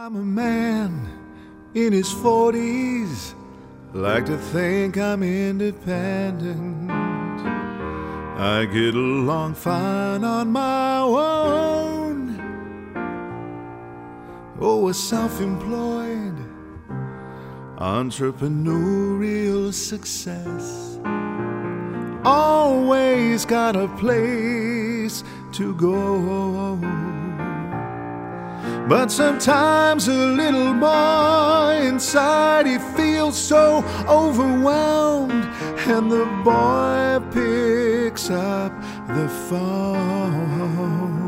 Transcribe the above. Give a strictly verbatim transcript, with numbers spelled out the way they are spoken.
I'm a man in his forties, like to think I'm independent. I get along fine on my own. Oh, a self-employed entrepreneurial success. Always got a place to go. But sometimes a little boy inside, he feels so overwhelmed, and the boy picks up the phone.